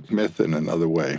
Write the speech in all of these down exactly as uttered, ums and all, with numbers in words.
myth in another way.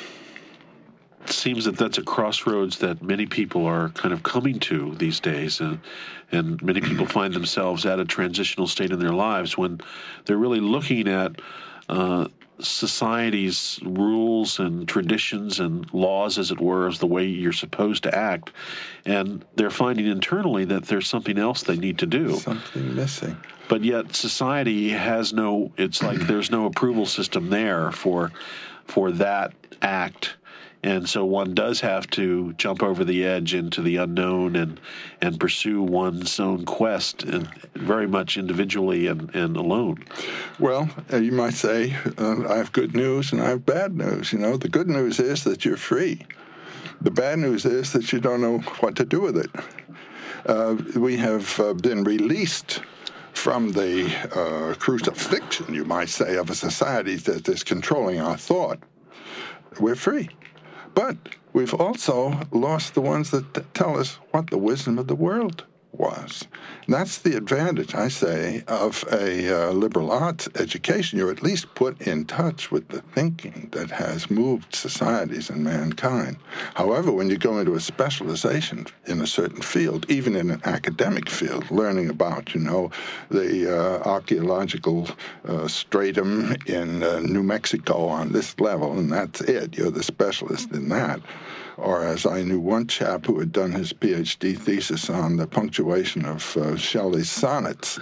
It seems that that's a crossroads that many people are kind of coming to these days, and and many people find themselves at a transitional state in their lives when they're really looking at uh, society's rules and traditions and laws, as it were, as the way you're supposed to act, and they're finding internally that there's something else they need to do. Something missing. But yet society has no, it's like there's no approval system there for for that act. And so one does have to jump over the edge into the unknown and and pursue one's own quest, and very much individually and, and alone. Well, uh, you might say, uh, I have good news and I have bad news. You know, the good news is that you're free. The bad news is that you don't know what to do with it. Uh, we have uh, been released from the uh, crucifixion, you might say, of a society that is controlling our thought. We're free. But we've also lost the ones that t- tell us what the wisdom of the world was. And that's the advantage, I say, of a uh, liberal arts education. You're at least put in touch with the thinking that has moved societies and mankind. However, when you go into a specialization in a certain field, even in an academic field, learning about, you know, the uh, archaeological uh, stratum in uh, New Mexico on this level, and that's it, you're the specialist in that. Or as I knew one chap who had done his P H D thesis on the punctuation of uh, Shelley's sonnets.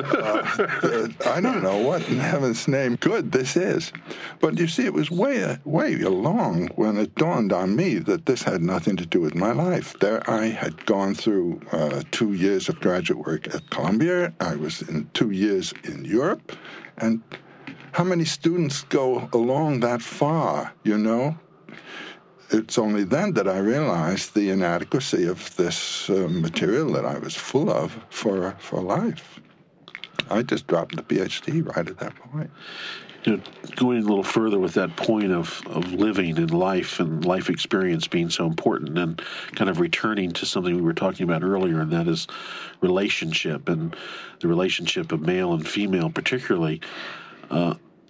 uh, I don't know what in heaven's name good this is. But you see, it was way, way along when it dawned on me that this had nothing to do with my life. There I had gone through uh, two years of graduate work at Columbia. I was in two years in Europe. And how many students go along that far, you know? It's only then that I realized the inadequacy of this uh, material that I was full of for for life. I just dropped the P H D right at that point. You know, going a little further with that point of, of living and life and life experience being so important, and kind of returning to something we were talking about earlier, and that is relationship, and the relationship of male and female particularly. Uh,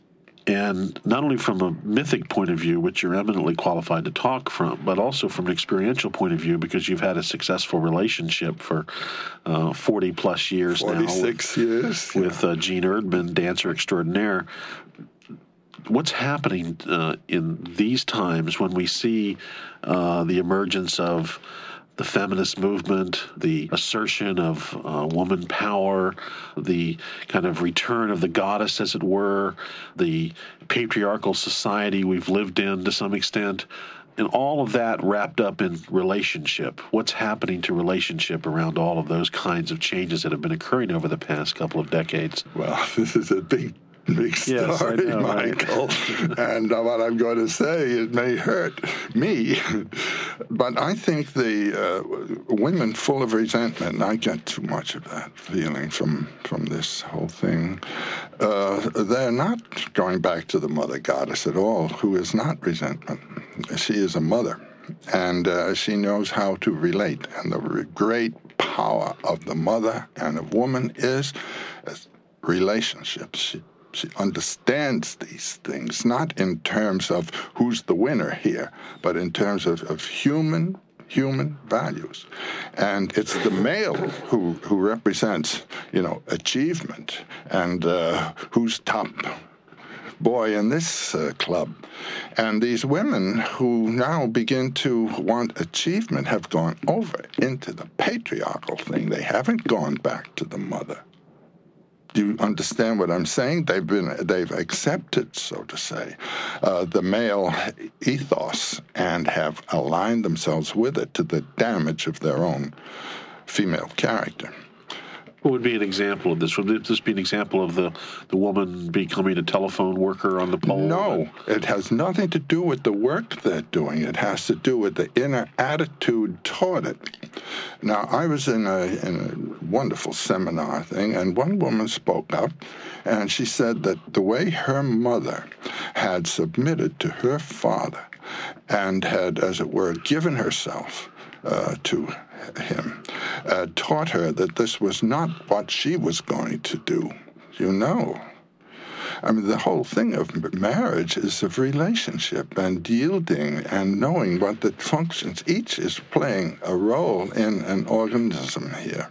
And not only from a mythic point of view, which you're eminently qualified to talk from, but also from an experiential point of view, because you've had a successful relationship for uh, forty-plus years now. forty-six years. With uh, Gene Erdman, dancer extraordinaire. What's happening uh, in these times when we see uh, the emergence of the feminist movement, the assertion of uh, woman power, the kind of return of the goddess, as it were, the patriarchal society we've lived in to some extent, and all of that wrapped up in relationship? What's happening to relationship around all of those kinds of changes that have been occurring over the past couple of decades? Well, this is a big Big story, yes, I know, Michael. Right? And uh, what I'm going to say, it may hurt me, but I think the uh, women full of resentment, and I get too much of that feeling from, from this whole thing, uh, they're not going back to the mother goddess at all, who is not resentment. She is a mother, and uh, she knows how to relate. And the great power of the mother and of woman is relationships. She, She understands these things, not in terms of who's the winner here, but in terms of, of human human values. And it's the male who who represents, you know, achievement and uh, who's top boy in this uh, club. And these women who now begin to want achievement have gone over into the patriarchal thing. They haven't gone back to the mother. Do you understand what I'm saying? They've been, they've accepted, so to say, uh, the male ethos and have aligned themselves with it to the damage of their own female character. What would be an example of this? Would this be an example of the, the woman becoming a telephone worker on the pole? No, it has nothing to do with the work they're doing. It has to do with the inner attitude toward it. Now, I was in a, in a wonderful seminar thing, and one woman spoke up, and she said that the way her mother had submitted to her father and had, as it were, given herself uh, to him, uh, taught her that this was not what she was going to do, you know. I mean, the whole thing of marriage is of relationship and yielding and knowing what the functions. Each is playing a role in an organism here.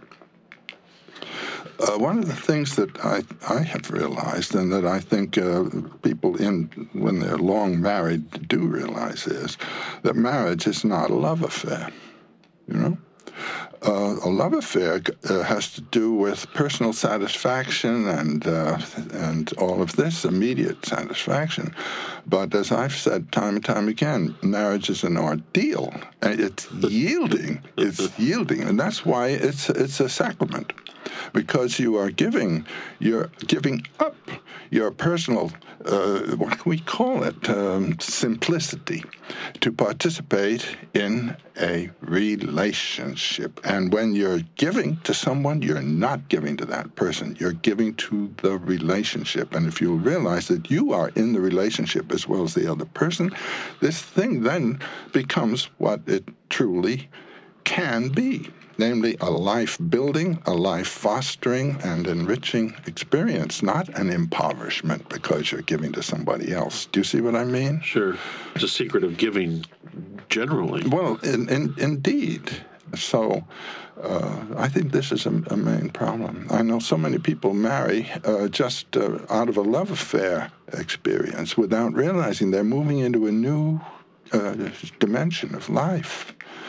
Uh, one of the things that I, I have realized, and that I think uh, people in when they're long married do realize, is that marriage is not a love affair. You know, uh, a love affair uh, has to do with personal satisfaction and uh, and all of this immediate satisfaction. But as I've said time and time again, marriage is an ordeal. It's yielding. It's yielding, and that's why it's it's a sacrament. Because you are giving, you're giving up your personal, uh, what can we call it, um, simplicity, to participate in a relationship. And when you're giving to someone, you're not giving to that person. You're giving to the relationship. And if you realize that you are in the relationship as well as the other person, this thing then becomes what it truly can be. Namely, a life-building, a life-fostering and enriching experience, not an impoverishment because you're giving to somebody else. Do you see what I mean? Sure. It's a secret of giving generally. Well, in, in, indeed. So uh, I think this is a, a main problem. I know so many people marry uh, just uh, out of a love affair experience without realizing they're moving into a new uh, dimension of life.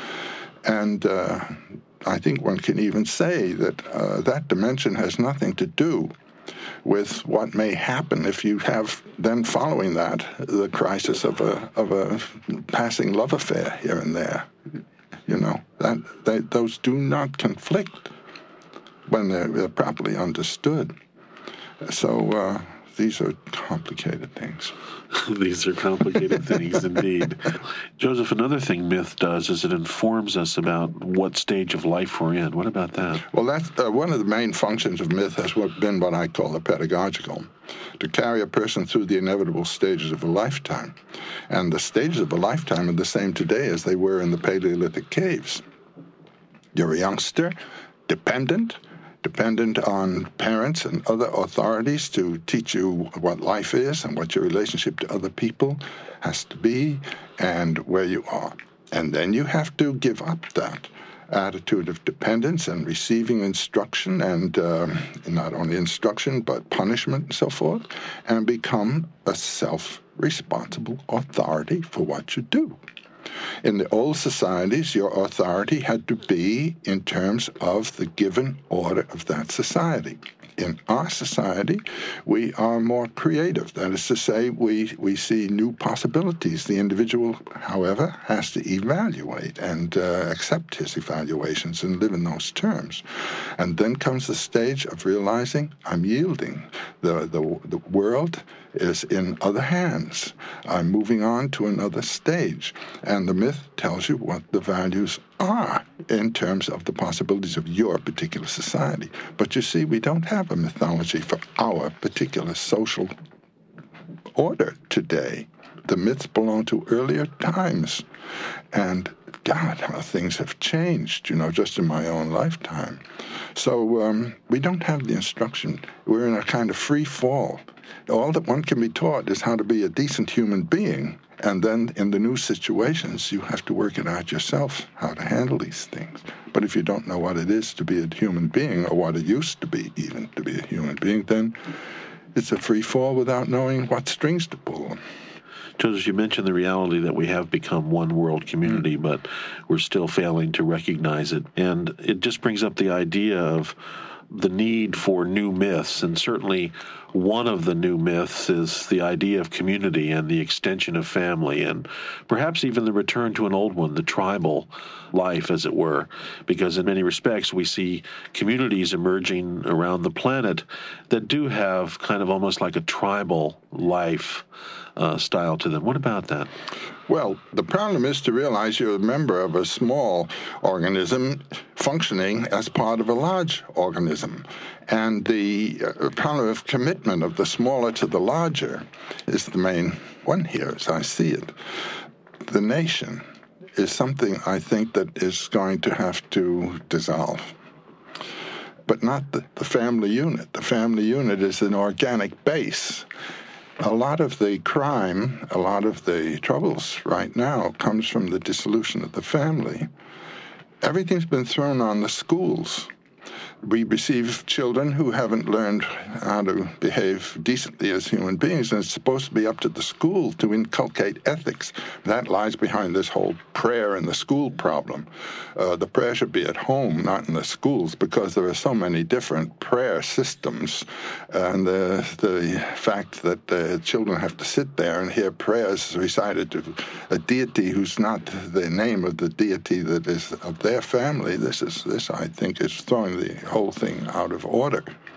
And Uh, I think one can even say that uh, that dimension has nothing to do with what may happen if you have then following that the crisis of a of a passing love affair here and there. You know, that they, those do not conflict when they're, they're properly understood. So uh, these are complicated things. These are complicated things indeed. Joseph, another thing myth does is it informs us about what stage of life we're in. What about that? Well, that's uh, one of the main functions of myth has what, been what I call the pedagogical, to carry a person through the inevitable stages of a lifetime. And the stages of a lifetime are the same today as they were in the Paleolithic caves. You're a youngster, dependent, dependent on parents and other authorities to teach you what life is and what your relationship to other people has to be and where you are. And then you have to give up that attitude of dependence and receiving instruction and uh, not only instruction but punishment and so forth, and become a self-responsible authority for what you do. In the old societies, your authority had to be in terms of the given order of that society. In our society, we are more creative. That is to say, we, we see new possibilities. The individual, however, has to evaluate and uh, accept his evaluations and live in those terms. And then comes the stage of realizing I'm yielding. The, the, the world is in other hands. I'm moving on to another stage. And the myth tells you what the values are in terms of the possibilities of your particular society. But you see, we don't have a mythology for our particular social order today. The myths belong to earlier times. And God, how things have changed, you know, just in my own lifetime. So um, we don't have the instruction. We're in a kind of free fall. All that one can be taught is how to be a decent human being. And then in the new situations, you have to work it out yourself, how to handle these things. But if you don't know what it is to be a human being, or what it used to be even to be a human being, then it's a free fall without knowing what strings to pull. Joseph, you mentioned the reality that we have become one world community, mm. but we're still failing to recognize it. And it just brings up the idea of the need for new myths, and certainly one of the new myths is the idea of community and the extension of family, and perhaps even the return to an old one, the tribal life, as it were, because in many respects we see communities emerging around the planet that do have kind of almost like a tribal life uh, style to them. What about that? Well, the problem is to realize you're a member of a small organism functioning as part of a large organism. And the uh, problem of commitment of the smaller to the larger is the main one here, as I see it. The nation is something I think that is going to have to dissolve. but not the, the family unit. The family unit is an organic base. A lot of the crime, a lot of the troubles right now comes from the dissolution of the family. Everything's been thrown on the schools. We receive children who haven't learned how to behave decently as human beings, and it's supposed to be up to the school to inculcate ethics. That lies behind this whole prayer in the school problem. Uh, the prayer should be at home, not in the schools, because there are so many different prayer systems. And the, the fact that uh, children have to sit there and hear prayers recited to a deity who's not the name of the deity that is of their family, this is this I think is throwing the whole thing out of order.